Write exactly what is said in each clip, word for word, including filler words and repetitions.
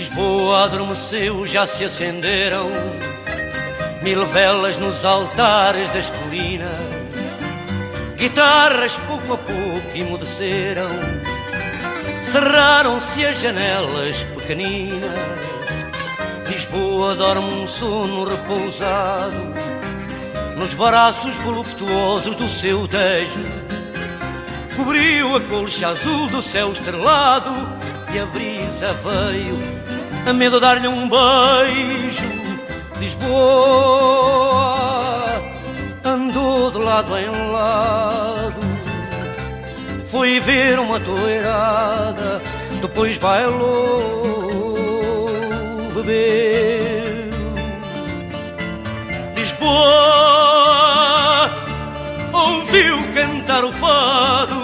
Lisboa adormeceu, já se acenderam mil velas nos altares das colinas. Guitarras pouco a pouco emudeceram, cerraram-se as janelas pequeninas. Lisboa dorme um sono repousado nos braços voluptuosos do seu Tejo. Cobriu a colcha azul do céu estrelado e a brisa veio a medo de dar-lhe um beijo. Lisboa andou de lado em lado, foi ver uma toirada, depois bailou, bebeu. Lisboa ouviu cantar o fado,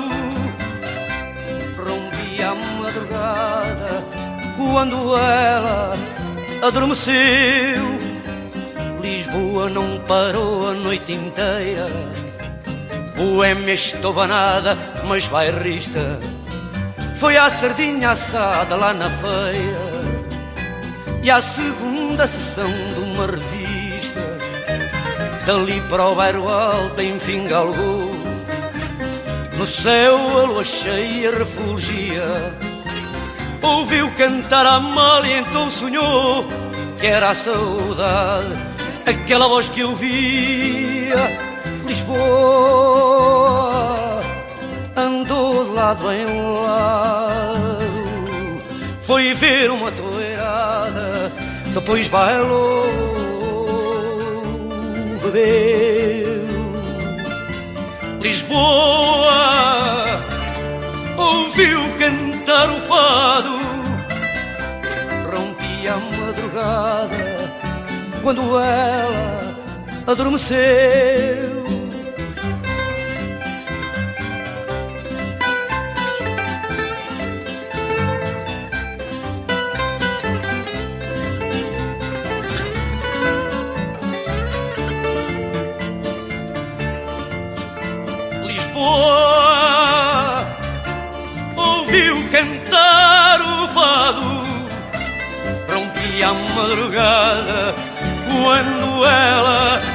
rompia a madrugada quando ela adormeceu. Lisboa não parou a noite inteira, boêmia estovanada, mas bairrista. Foi à sardinha assada lá na feira e à segunda sessão de uma revista. Dali para o bairro alto enfim galgou, no céu a lua cheia refulgia. Ouviu cantar a Amália, então sonhou que era a saudade, aquela voz que eu via. Lisboa andou de lado em lado, foi ver uma toirada, depois bailou, bebeu. Lisboa ouviu cantar o fado, rompia a madrugada quando ela adormeceu. Lisboa ouviu cantar o fado, rompia a madrugada quando ela